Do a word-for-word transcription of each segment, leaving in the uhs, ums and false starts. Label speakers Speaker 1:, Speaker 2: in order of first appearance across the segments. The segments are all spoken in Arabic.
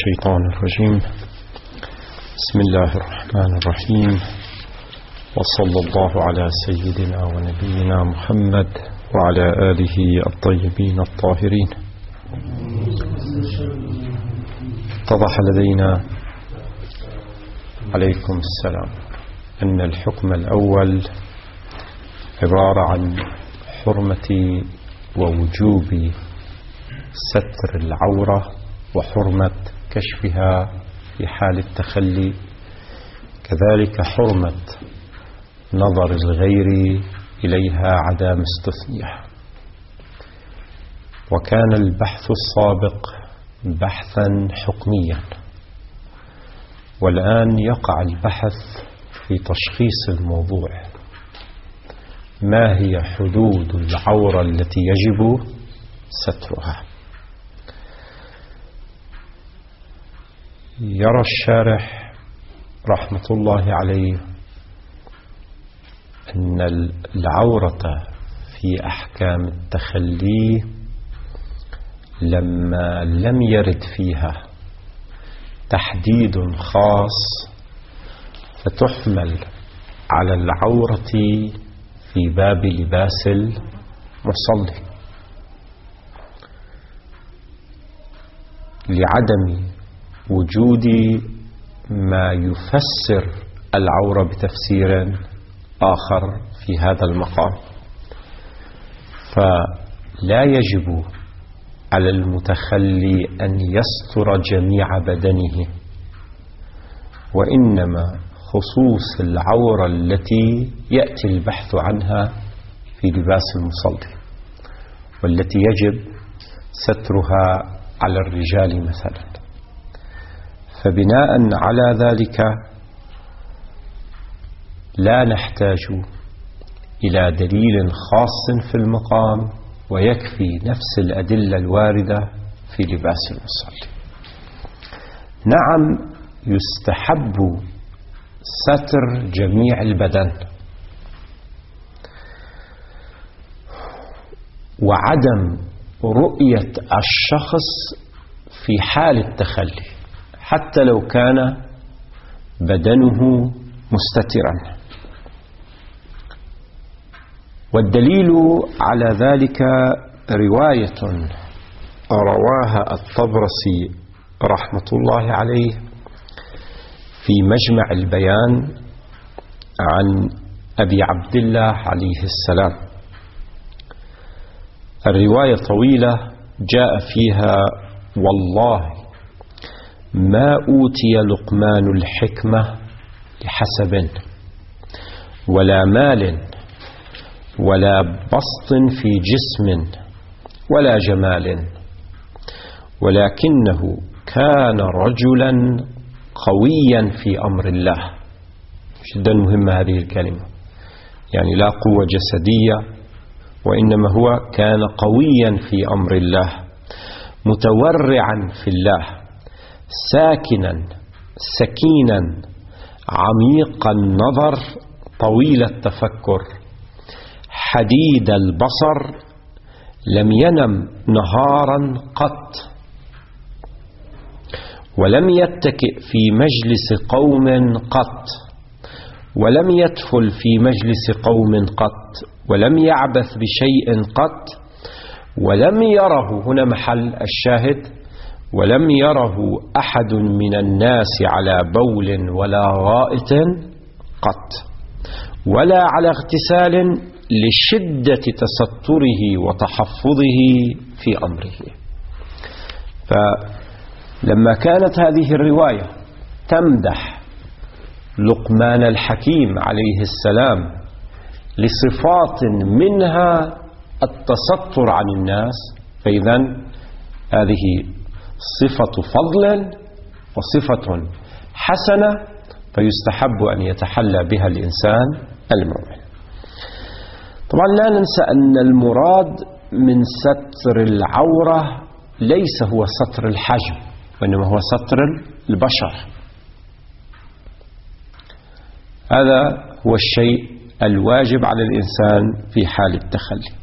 Speaker 1: الشيطان الرجيم. بسم الله الرحمن الرحيم، وصلى الله على سيدنا ونبينا محمد وعلى آله الطيبين الطاهرين. اتضح لدينا عليكم السلام أن الحكم الأول عبارة عن حرمة ووجوب ستر العورة وحرمة كشفها في حال التخلي، كذلك حرمة نظر الغير إليها عدا ما استثنية. وكان البحث السابق بحثا حكميا، والآن يقع البحث في تشخيص الموضوع. ما هي حدود العورة التي يجب سترها؟ يرى الشارح رحمة الله عليه أن العورة في أحكام التخلي لما لم يرد فيها تحديد خاص فتحمل على العورة في باب لباس المصلي، لعدم وجود ما يفسر العورة بتفسير آخر في هذا المقام. فلا يجب على المتخلي أن يستر جميع بدنه، وإنما خصوص العورة التي يأتي البحث عنها في لباس المصلي، والتي يجب سترها على الرجال مثلا. فبناء على ذلك لا نحتاج إلى دليل خاص في المقام، ويكفي نفس الأدلة الواردة في لباس المصلي. نعم، يستحب ستر جميع البدن، وعدم رؤية الشخص في حال التخلي حتى لو كان بدنه مستترا. والدليل على ذلك رواية رواها الطبرسي رحمة الله عليه في مجمع البيان عن أبي عبد الله عليه السلام. الرواية طويلة جاء فيها: والله ما أوتي لقمان الحكمة لحسب ولا مال ولا بسط في جسم ولا جمال، ولكنه كان رجلا قويا في أمر الله. جدا مهمة هذه الكلمة، يعني لا قوة جسدية، وإنما هو كان قويا في أمر الله، متورعا في الله، ساكنا سكينا عميق النظر طويل التفكر، حديد البصر، لم ينم نهارا قط، ولم يتكئ في مجلس قوم قط، ولم يدخل في مجلس قوم قط، ولم يعبث بشيء قط، ولم يره، هنا محل الشاهد، ولم يره أحد من الناس على بول ولا غائط قط، ولا على اغتسال، لشدة تستره وتحفظه في أمره. فلما كانت هذه الرواية تمدح لقمان الحكيم عليه السلام لصفات منها التستر عن الناس، فإذن هذه صفة فضل وصفة حسنة، فيستحب أن يتحلى بها الإنسان المؤمن. طبعا لا ننسى أن المراد من ستر العورة ليس هو ستر الحجم، وإنما هو ستر البشر. هذا هو الشيء الواجب على الإنسان في حال التخلي.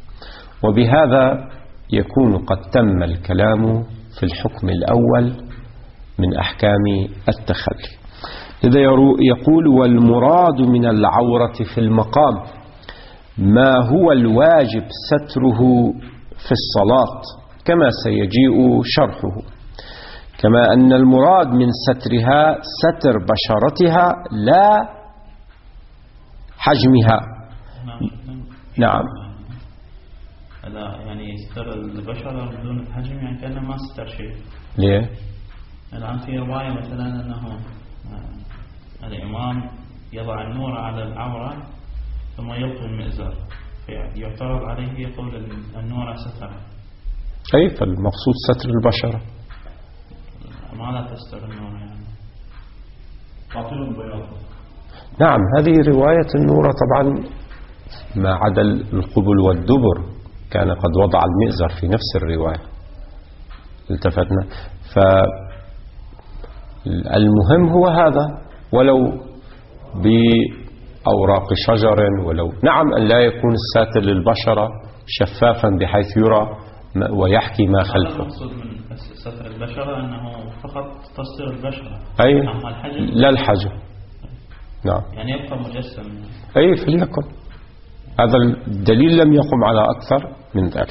Speaker 1: وبهذا يكون قد تم الكلام في الحكم الأول من أحكام التخلي. إذا يقول والمراد من العورة في المقام ما هو الواجب ستره في الصلاة كما سيجيء شرحه، كما أن المراد من سترها ستر بشرتها لا حجمها. نعم.
Speaker 2: هذا يعني ستر البشرة بدون الحجم يعني كأنه ما ستر شيء.
Speaker 1: ليه؟
Speaker 2: الآن في رواية مثلا أنه الإمام يضع النور على العورة ثم يلقي المئزر، يعترض عليه يقول النور ستر.
Speaker 1: أي فالمقصود ستر البشرة.
Speaker 2: ماذا تستر النور يعني؟ تعطيل البياض.
Speaker 1: نعم هذه رواية النور طبعا ما عدا القبل والدبر كان قد وضع المئزر في نفس الرواية التفتنا. فالمهم هو هذا، ولو بأوراق شجر، ولو نعم أن لا يكون الساتر للبشرة شفافا بحيث يرى ويحكي ما خلفه.
Speaker 2: المقصود من ستر البشرة أنه فقط تستر البشرة،
Speaker 1: أي
Speaker 2: أما الحجم
Speaker 1: لا الحجم. نعم
Speaker 2: يعني يبقى مجسم.
Speaker 1: أي فليكن، هذا الدليل لم يقم على أكثر من ذلك.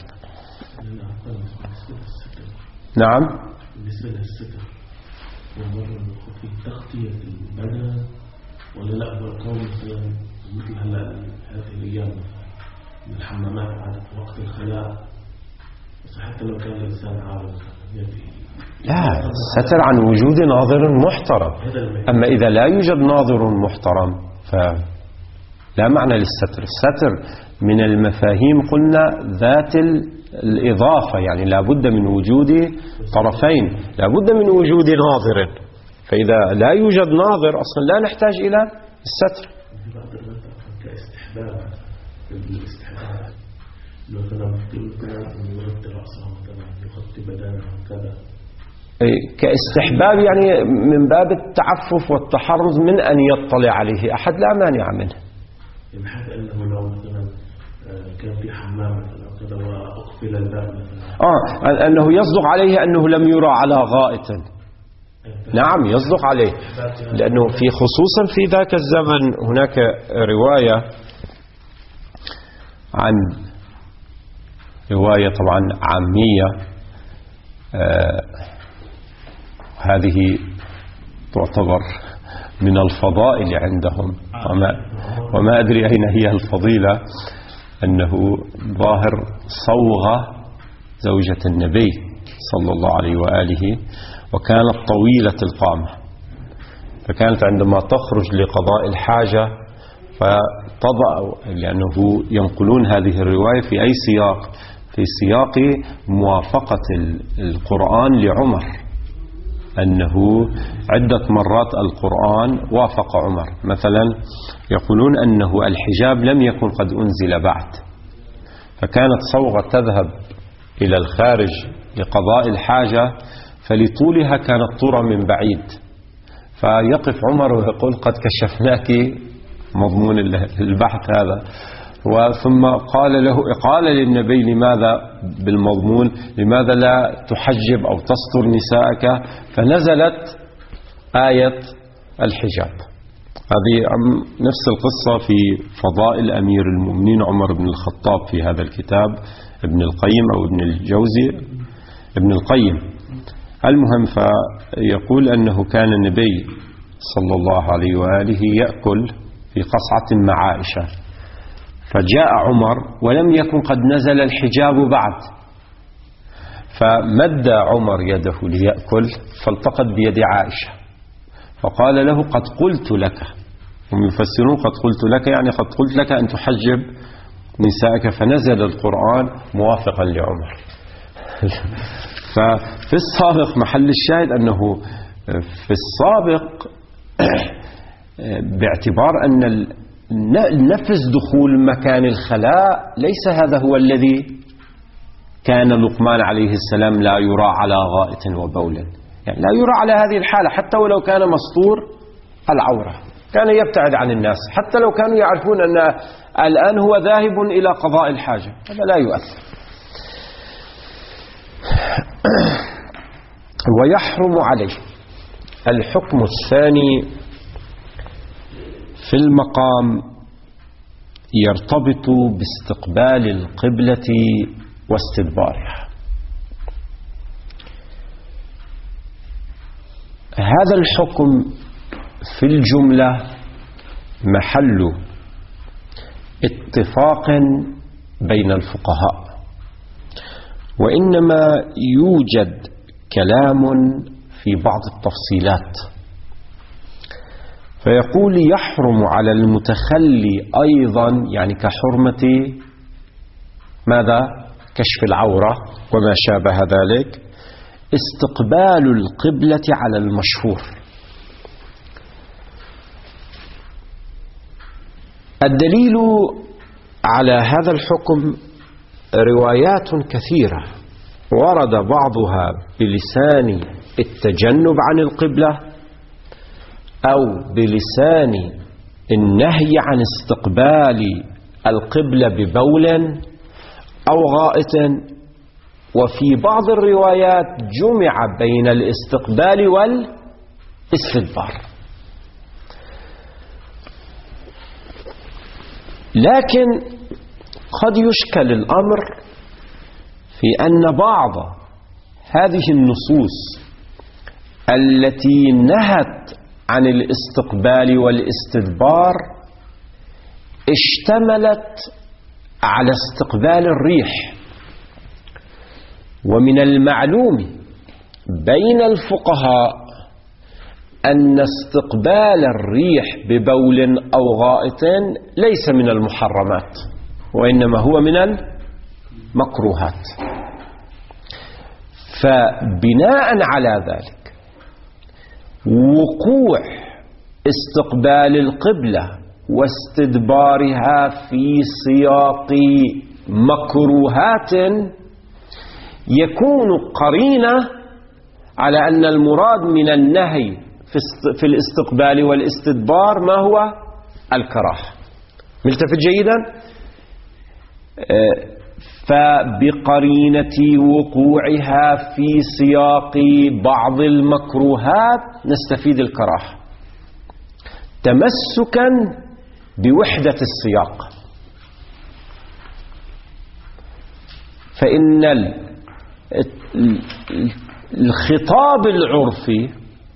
Speaker 1: نعم
Speaker 3: بالنسبة للستر ومرة في تغطية البدن ولا لا بالقول مثلا مثل هلا هذه الأيام من الحمامات عادة وقت الخلاء، بس حتى لو كان الإنسان عارض
Speaker 1: لا ستر عن وجود ناظر محترم. أما إذا لا يوجد ناظر محترم فلا معنى للستر. الستر من المفاهيم قلنا ذات الإضافة، يعني لا بد من وجود طرفين، لا بد من وجود ناظر. فإذا لا يوجد ناظر أصلا لا نحتاج إلى الستر.
Speaker 3: كاستحباب الاستحباب لو كان يغطي رأسه مثلا يغطي بدنه كذا
Speaker 1: كاستحباب يعني من باب التعفف والتحرز من أن يطلع عليه أحد لا مانع منه.
Speaker 3: يعني حتى أنه لو مثلا كان في حمام مثلا كذا وأقفل الباب مثلا
Speaker 1: آه أنه يصدق عليه أنه لم يرى على غائط. نعم يصدق عليه، لأنه في خصوصا في ذاك الزمن هناك رواية عن رواية طبعا عامية آه هذه تعتبر من الفضائل عندهم، وما, وما أدري أين هي الفضيلة، أنه ظاهر صوغة زوجة النبي صلى الله عليه وآله وكانت طويلة القامة، فكانت عندما تخرج لقضاء الحاجة فتضع، لأنه ينقلون هذه الرواية في أي سياق؟ في سياق موافقة القرآن لعمر، أنه عدة مرات القرآن وافق عمر. مثلا يقولون أنه الحجاب لم يكن قد أنزل بعد، فكانت صوغة تذهب إلى الخارج لقضاء الحاجة، فلطولها كانت ترى من بعيد، فيقف عمر ويقول قد كشفناك مضمون البحث هذا. وثم قال له قال للنبي لماذا بالمضمون لماذا لا تحجب أو تستر نساءك؟ فنزلت آية الحجاب. هذه نفس القصة في فضائل أمير المؤمنين عمر بن الخطاب في هذا الكتاب ابن القيم أو ابن الجوزي ابن القيم. المهم فيقول أنه كان النبي صلى الله عليه وآله يأكل في قصعة مع عائشة، فجاء عمر ولم يكن قد نزل الحجاب بعد، فمد عمر يده ليأكل فالتقت بيد عائشة فقال له قد قلت لك، هم يفسرون قد قلت لك يعني قد قلت لك أن تحجب نسائك، فنزل القرآن موافقا لعمر. ففي السابق محل الشاهد أنه في السابق باعتبار أن نفس دخول مكان الخلاء ليس هذا هو الذي كان لقمان عليه السلام لا يرى على غائط وبول، يعني لا يرى على هذه الحالة حتى ولو كان مستور العورة، كان يبتعد عن الناس حتى لو كانوا يعرفون أن الآن هو ذاهب إلى قضاء الحاجة، هذا لا يؤثر.
Speaker 3: ويحرم عليه
Speaker 1: الحكم الثاني في المقام يرتبط باستقبال القبلة واستدبارها. هذا الحكم في الجملة محل اتفاق بين الفقهاء، وإنما يوجد كلام في بعض التفصيلات. فيقول يحرم على المتخلي أيضا، يعني كحرمة ماذا؟ كشف العورة وما شابه ذلك، استقبال القبلة على المشهور. الدليل على هذا الحكم روايات كثيرة ورد بعضها بلسان التجنب عن القبلة أو بلسان النهي عن استقبال القبلة ببول أو غائط، وفي بعض الروايات جمع بين الاستقبال والاستدبار. لكن قد يشكل الأمر في أن بعض هذه النصوص التي نهت عن الاستقبال والاستدبار اشتملت على استقبال الريح، ومن المعلوم بين الفقهاء أن استقبال الريح ببول أو غائط ليس من المحرمات، وإنما هو من المكروهات. فبناء على ذلك وقوع استقبال القبلة واستدبارها في سياق مكروهات يكون قرينة على أن المراد من النهي في الاستقبال والاستدبار ما هو الكراهة. ملتفت جيدا؟ فبقرينة وقوعها في سياق بعض المكروهات نستفيد الكراهة تمسكا بوحدة السياق. فإن الخطاب العرفي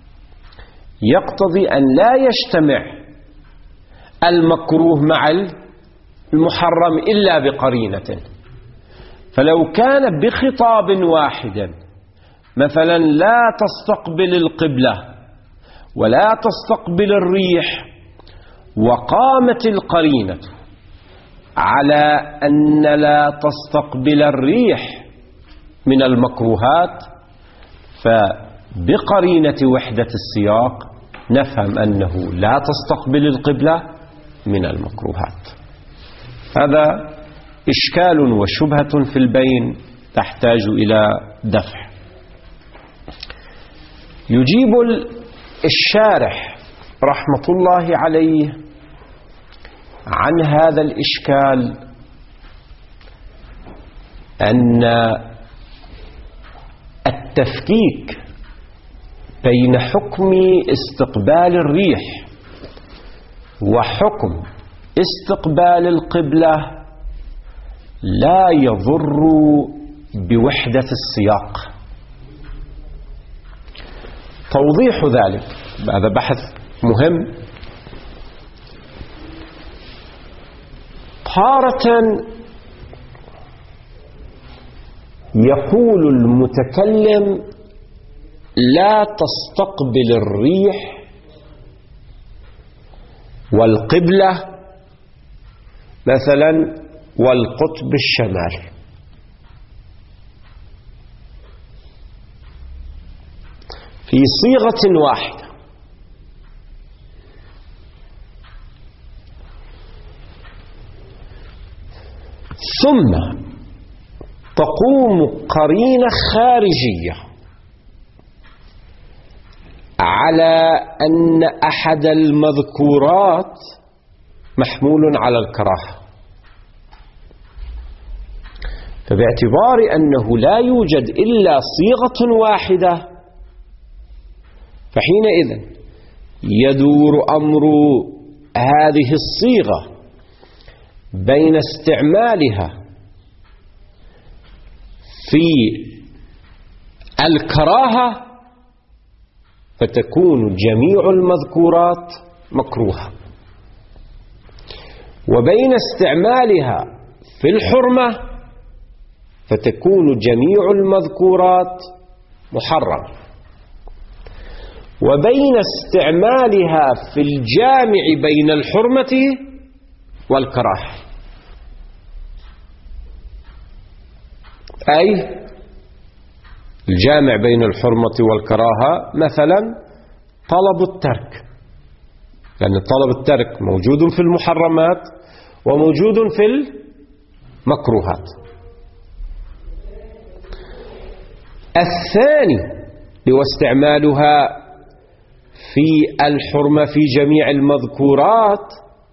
Speaker 1: يقتضي أن لا يجتمع المكروه مع المحرم إلا بقرينة. فلو كان بخطاب واحد مثلا لا تستقبل القبلة ولا تستقبل الريح، وقامت القرينة على أن لا تستقبل الريح من المكروهات، فبقرينة وحدة السياق نفهم أنه لا تستقبل القبلة من المكروهات. هذا إشكال وشبهة في البين تحتاج إلى دفع. يجيب الشارح رحمة الله عليه عن هذا الإشكال أن التفكيك بين حكم استقبال الريح وحكم استقبال القبلة لا يضر بوحدة السياق. توضيح ذلك، هذا بحث مهم. تارة يقول المتكلم لا تستقبل الريح والقبلة مثلا والقطب الشمالي، في صيغة واحدة. ثم تقوم قرينة خارجية على أن أحد المذكورات محمول على الكراهة، فباعتبار أنه لا يوجد إلا صيغة واحدة فحينئذ يدور أمر هذه الصيغة بين استعمالها في الكراهة فتكون جميع المذكورات مكروهة، وبين استعمالها في الحرمة فتكون جميع المذكورات محرمة، وبين استعمالها في الجامع بين الحرمة والكراهة، أي الجامع بين الحرمة والكراهة مثلا طلب الترك، لأن طلب الترك موجود في المحرمات وموجود في المكروهات. الثاني هو استعمالها في الحرمة في جميع المذكورات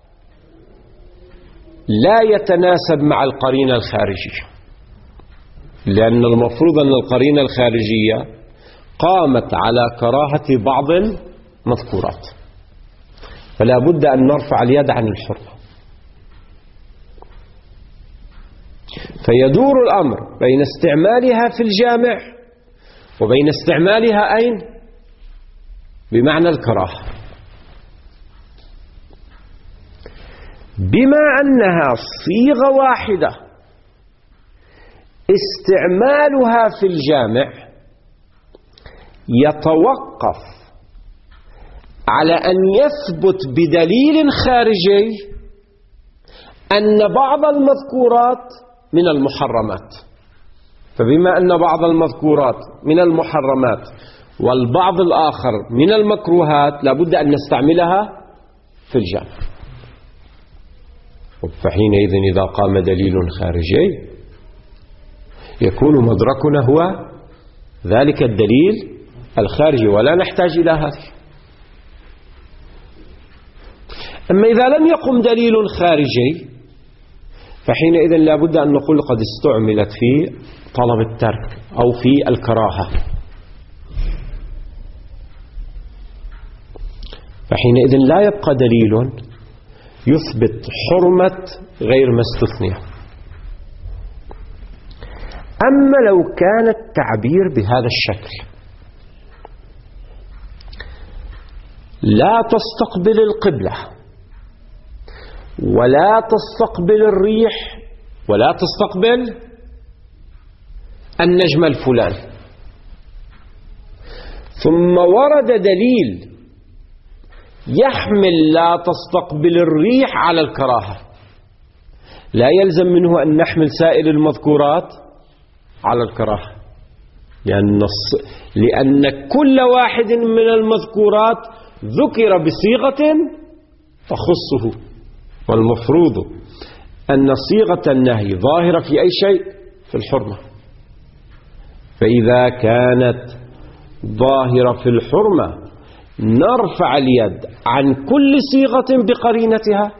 Speaker 1: لا يتناسب مع القرينة الخارجية، لأن المفروض أن القرينة الخارجية قامت على كراهة بعض المذكورات، فلا بد أن نرفع اليد عن الحرمة. فيدور الأمر بين استعمالها في الجامع وبين استعمالها أين؟ بمعنى الكراهة. بما أنها صيغة واحدة استعمالها في الجامع يتوقف على أن يثبت بدليل خارجي أن بعض المذكورات من المحرمات، فبما أن بعض المذكورات من المحرمات والبعض الآخر من المكروهات لابد أن نستعملها في الجامع. فحينئذ إذا قام دليل خارجي يكون مدركنا هو ذلك الدليل الخارجي ولا نحتاج إلى هذه. أما إذا لم يقم دليل خارجي فحينئذ لابد أن نقول قد استعملت في طلب الترك أو في الكراهة، فحينئذ لا يبقى دليل يثبت حرمة غير ما استثني. أما لو كان التعبير بهذا الشكل لا تستقبل القبلة ولا تستقبل الريح ولا تستقبل النجم الفلاني، ثم ورد دليل يحمل لا تستقبل الريح على الكراهة، لا يلزم منه أن نحمل سائر المذكورات على الكراهة، لأن, لأن كل واحد من المذكورات ذكر بصيغة تخصه، والمفروض أن صيغة النهي ظاهرة في أي شيء في الحرمة، فإذا كانت ظاهرة في الحرمة نرفع اليد عن كل صيغة بقرينتها.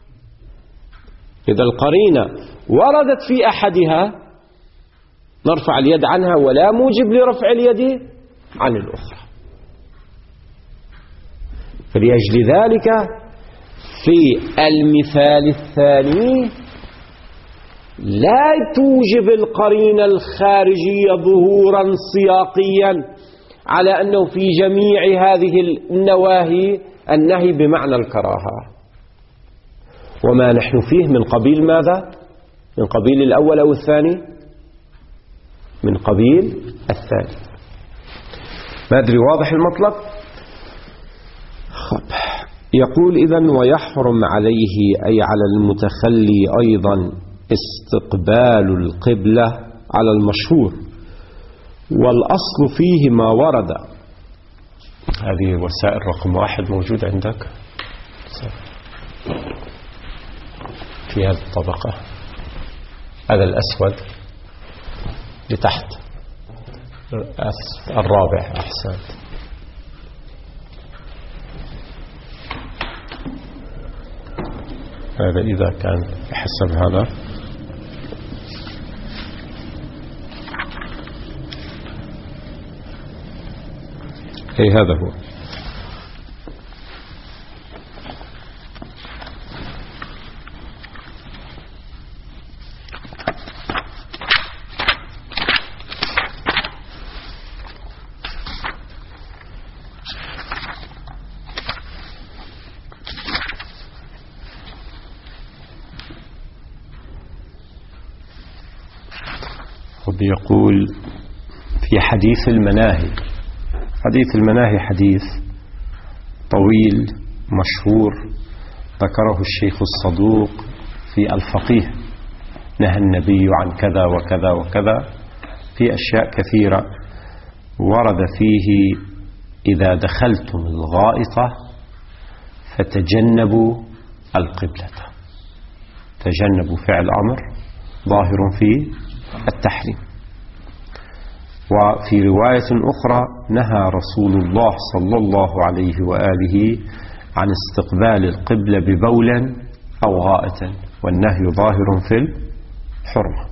Speaker 1: إذا القرينة وردت في أحدها نرفع اليد عنها ولا موجب لرفع اليد عن الأخرى. فلأجل ذلك في المثال الثاني لا توجب القرينة الخارجية ظهورا سياقيا على أنه في جميع هذه النواهي النهي بمعنى الكراهة، وما نحن فيه من قبيل ماذا؟ من قبيل الأول أو الثاني؟ من قبيل الثاني. ما أدري واضح المطلب؟ خب. يقول إذن ويحرم عليه أي على المتخلي أيضا استقبال القبلة على المشهور، والأصل فيه ما ورد. هذه وسائل رقم واحد موجود عندك في هذه الطبقة، هذا الأسود لتحت الرابع. أحسنت. هذا إذا كان بحسب هذا أي هذا هو. يقول في حديث المناهي. حديث المناهي حديث طويل مشهور ذكره الشيخ الصدوق في الفقيه، نهى النبي عن كذا وكذا وكذا، في أشياء كثيرة ورد فيه: إذا دخلتم الغائط فتجنبوا القبلة. تجنبوا فعل أمر ظاهر في التحريم. وفي رواية أخرى: نهى رسول الله صلى الله عليه وآله عن استقبال القبلة ببول أو غائط، والنهي ظاهر في الحرمة.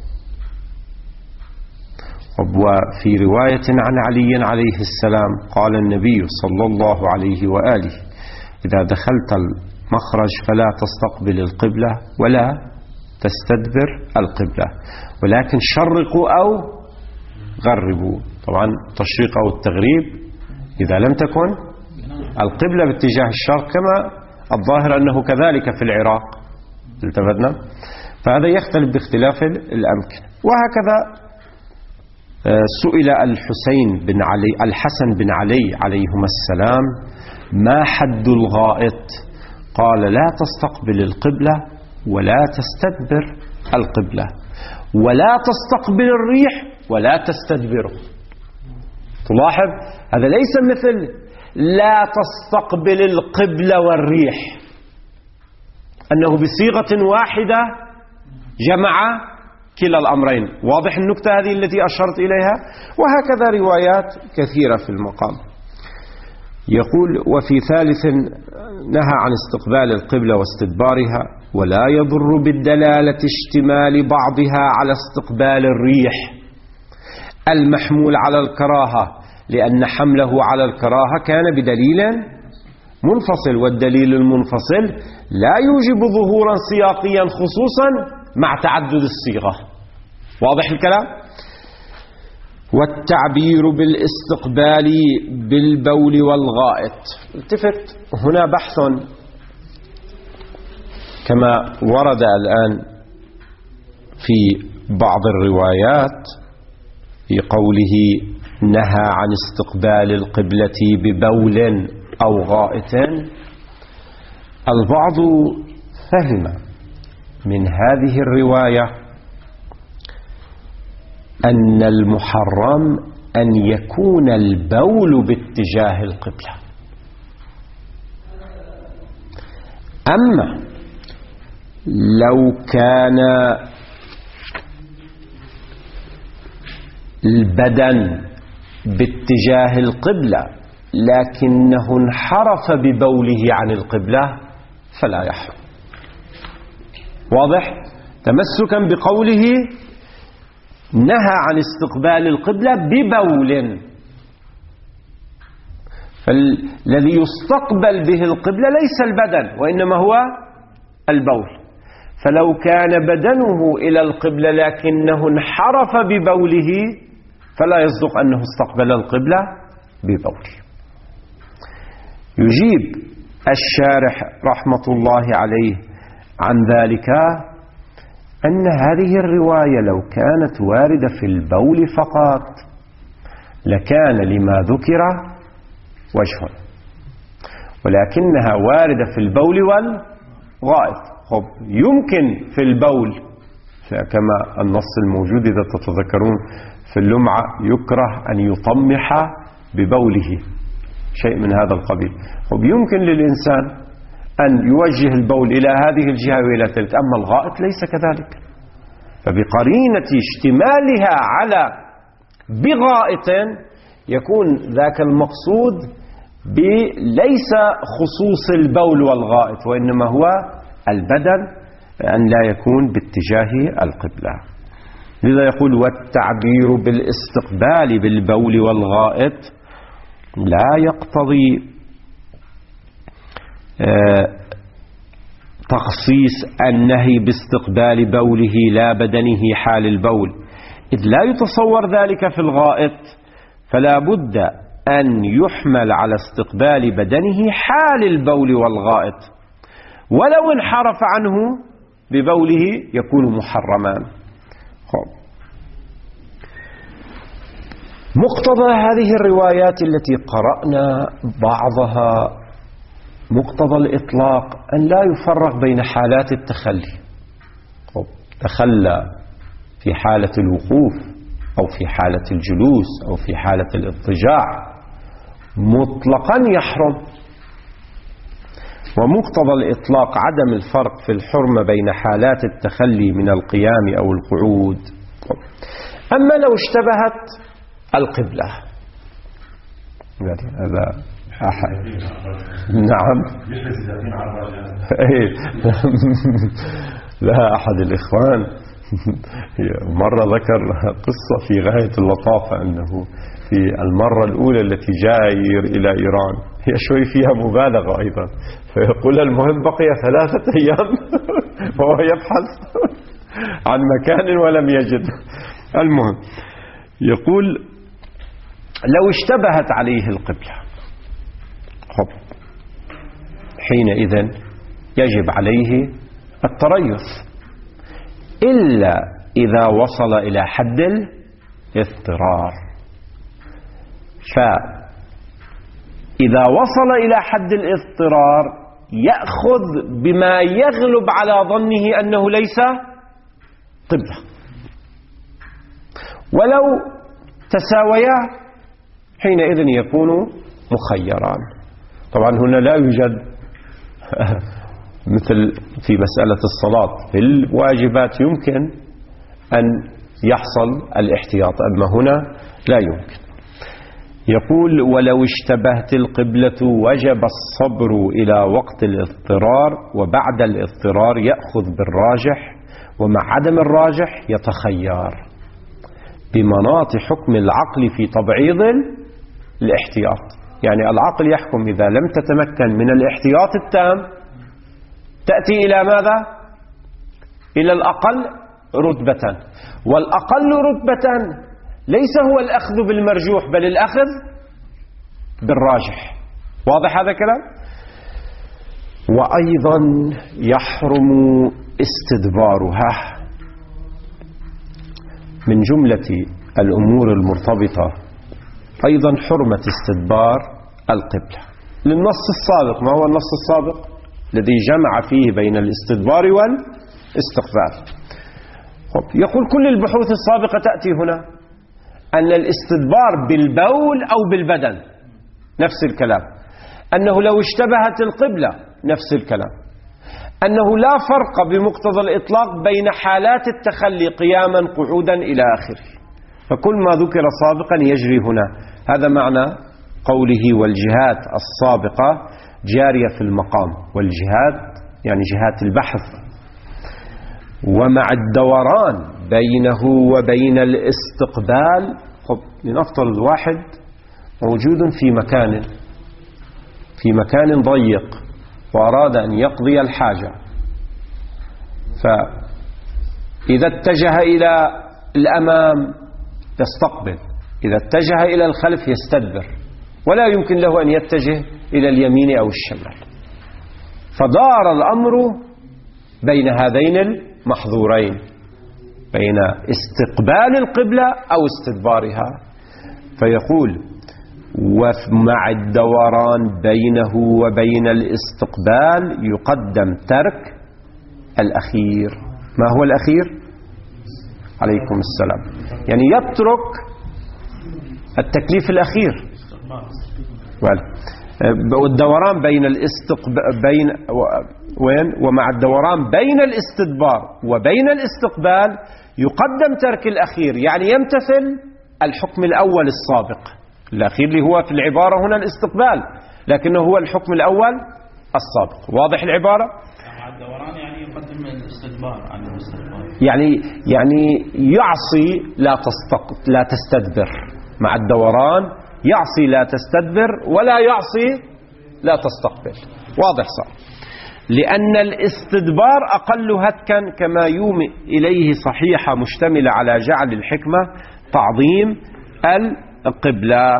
Speaker 1: وفي رواية عن علي عليه السلام قال النبي صلى الله عليه وآله: إذا دخلت المخرج فلا تستقبل القبلة ولا تستدبر القبلة، ولكن شرقوا أو غربوا. طبعا التشريق أو التغريب إذا لم تكن القبلة باتجاه الشرق، كما الظاهر أنه كذلك في العراق، التفتنا، فهذا يختلف باختلاف الأمكنة. وهكذا سئل الحسين بن علي الحسن بن علي عليهما السلام: ما حد الغائط؟ قال: لا تستقبل القبلة ولا تستدبر القبلة، ولا تستقبل الريح ولا تستدبره. تلاحظ هذا ليس مثل لا تستقبل القبلة والريح، أنه بصيغة واحدة جمع كلا الأمرين. واضح النكتة هذه التي أشرت إليها؟ وهكذا روايات كثيرة في المقام. يقول: وفي ثالث نهى عن استقبال القبلة واستدبارها، ولا يضر بالدلالة اشتمال بعضها على استقبال الريح المحمول على الكراهة، لأن حمله على الكراهة كان بدليل منفصل، والدليل المنفصل لا يوجب ظهورا سياقيا خصوصا مع تعدد الصيغة. واضح الكلام؟ والتعبير بالاستقبال بالبول والغائط. التفت، هنا بحث كما ورد الآن في بعض الروايات في قوله: نهى عن استقبال القبلة ببول أو غائط. البعض فهم من هذه الرواية أن المحرم أن يكون البول باتجاه القبلة، أما لو كان البدن باتجاه القبلة لكنه انحرف ببوله عن القبلة فلا يحرم. واضح؟ تمسكا بقوله نهى عن استقبال القبلة ببول، فالذي يستقبل به القبلة ليس البدن وإنما هو البول. فلو كان بدنه إلى القبلة لكنه انحرف ببوله فلا يصدق أنه استقبل القبلة ببوله. يجيب الشارح رحمة الله عليه عن ذلك أن هذه الرواية لو كانت واردة في البول فقط لكان لما ذكر وجه، ولكنها واردة في البول والغائط. خب يمكن في البول كما النص الموجود إذا تتذكرون في اللمعة يكره أن يطمح ببوله، شيء من هذا القبيل. خب يمكن للإنسان أن يوجه البول إلى هذه الجهة وإلى تلك، أما الغائط ليس كذلك. فبقرينة اشتمالها على بغائط يكون ذاك المقصود ليس خصوص البول والغائط وإنما هو البدن، أن لا يكون باتجاه القبلة. لذا يقول: والتعبير بالاستقبال بالبول والغائط لا يقتضي تخصيص النهي باستقبال بوله لا بدنه حال البول، إذ لا يتصور ذلك في الغائط، فلا بد أن يحمل على استقبال بدنه حال البول والغائط، ولو انحرف عنه ببوله يكون محرما. مقتضى هذه الروايات التي قرأنا بعضها مقتضى الإطلاق أن لا يفرق بين حالات التخلي، تخلى في حالة الوقوف أو في حالة الجلوس أو في حالة الاضطجاع مطلقا يحرم، ومقتضى الإطلاق عدم الفرق في الحرمة بين حالات التخلي من القيام أو القعود. أما لو اشتبهت القبلة، هذا أحد نعم لا أحد الإخوان مرة ذكر قصة في غاية اللطافة أنه في المرة الأولى التي جاء إلى إيران، هي شوي فيها مبالغة أيضا، فيقول المهم بقي ثلاثة أيام وهو يبحث عن مكان ولم يجد. المهم يقول لو اشتبهت عليه القبلة خب حينئذ يجب عليه التريث، إلا إذا وصل إلى حد الاضطرار. فإذا وصل إلى حد الاضطرار يأخذ بما يغلب على ظنه أنه ليس قبلة، ولو تساويا حينئذ يكون مخيران. طبعا هنا لا يوجد مثل في مسألة الصلاة، في الواجبات يمكن أن يحصل الاحتياط، أما هنا لا يمكن. يقول ولو اشتبهت القبلة وجب الصبر إلى وقت الاضطرار، وبعد الاضطرار يأخذ بالراجح، ومع عدم الراجح يتخير بمناط حكم العقل في تبعيض الاحتياط. يعني العقل يحكم إذا لم تتمكن من الاحتياط التام تأتي إلى ماذا؟ إلى الأقل رتبة، والأقل رتبة ليس هو الأخذ بالمرجوح بل الأخذ بالراجح. واضح هذا الكلام؟ وأيضا يحرم استدبارها. من جملة الأمور المرتبطة أيضا حرمة استدبار القبلة للنص السابق. ما هو النص السابق الذي جمع فيه بين الاستدبار والاستقبال؟ يقول كل البحوث السابقة تأتي هنا أن الاستدبار بالبول أو بالبدن نفس الكلام، أنه لو اشتبهت القبلة نفس الكلام، أنه لا فرق بمقتضى الإطلاق بين حالات التخلي قياما قعودا إلى آخره. فكل ما ذكر سابقا يجري هنا. هذا معنى قوله والجهات السابقة جارية في المقام، والجهات يعني جهات البحث. ومع الدوران بينه وبين الاستقبال، خب لنفترض واحد موجود في مكان في مكان ضيق وأراد أن يقضي الحاجة، فإذا اتجه إلى الأمام يستقبل، إذا اتجه إلى الخلف يستدبر، ولا يمكن له أن يتجه إلى اليمين أو الشمال. فدار الأمر بين هذين المحظورين، بين استقبال القبلة أو استدبارها. فيقول ومع الدوران بينه وبين الاستقبال يقدم ترك الأخير. ما هو الأخير؟ عليكم السلام. يعني يترك التكليف الأخير. والدوران بين الاستقبال بين وين ومع الدوران بين الاستدبار وبين الاستقبال يقدم ترك الأخير، يعني يمتثل الحكم الأول السابق. الأخير اللي هو في العبارة هنا الاستقبال، لكنه هو الحكم الأول السابق. واضح العبارة؟
Speaker 2: مع الدوران يعني يقدم الاستدبار عن الاستقبال،
Speaker 1: يعني يعني يعصي لا تستق لا تستدبر. مع الدوران يعصي لا تستدبر ولا يعصي لا تستقبل. واضح صار؟ لأن الاستدبار أقل هتكا كما يومئ إليه صحيحة مشتملة على جعل الحكمة تعظيم القبلة.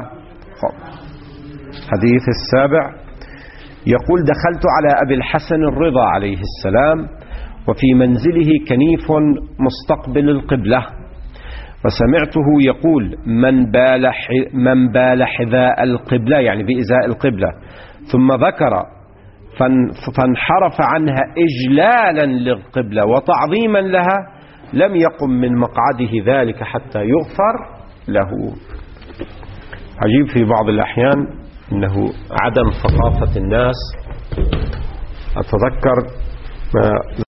Speaker 1: حديث السابع يقول: دخلت على أبي الحسن الرضا عليه السلام وفي منزله كنيف مستقبل القبلة، وسمعته يقول: من بال من بال حذاء القبلة، يعني بإزاء القبلة، ثم ذكر فانحرف عنها إجلالا للقبلة وتعظيما لها لم يقم من مقعده ذلك حتى يغفر له. عجيب في بعض الأحيان أنه عدم ثقافة الناس. أتذكر ما